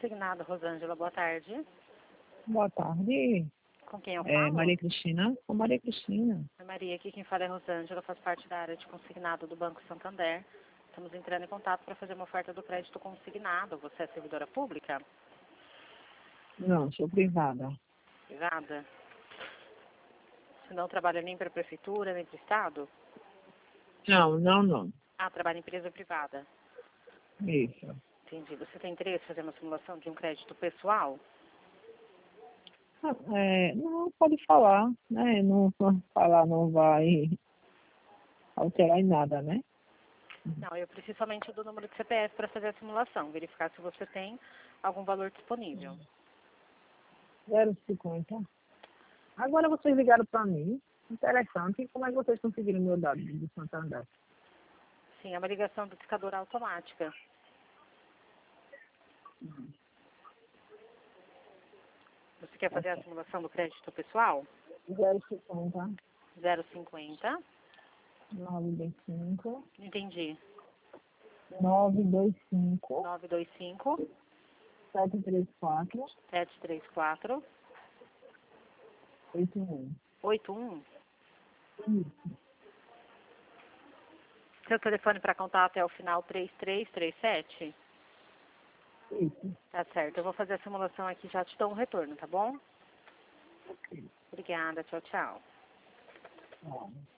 Consignado, Rosângela, boa tarde. Boa tarde. Com quem eu falo? Maria Cristina. Com Maria Cristina. Oi, Maria, aqui quem fala é Rosângela, faz parte da área de consignado do Banco Santander. Estamos entrando em contato para fazer uma oferta do crédito consignado. Você é servidora pública? Não, sou privada. Privada? Você não trabalha nem para a prefeitura, nem para o Estado? Não. Ah, trabalha em empresa privada. Isso. Entendi. Você tem interesse em fazer uma simulação de um crédito pessoal? Não, pode falar, né? Não falar não vai alterar em nada, né? Não, eu preciso somente do número de CPF para fazer a simulação, verificar se você tem algum valor disponível. 0,50. Agora vocês ligaram para mim. Interessante. Como é que vocês conseguiram meu dado do Santander? Sim, é uma ligação do discador automática. Você quer fazer a simulação do crédito pessoal? 0,50. 0,50. 925. Entendi. 925. 925 734. 734 81. 81. Isso. Seu telefone para contato é o final 3337? Isso. Tá certo. Eu vou fazer a simulação aqui e já te dou um retorno, tá bom? Ok. Obrigada. Tchau, tchau. Tá.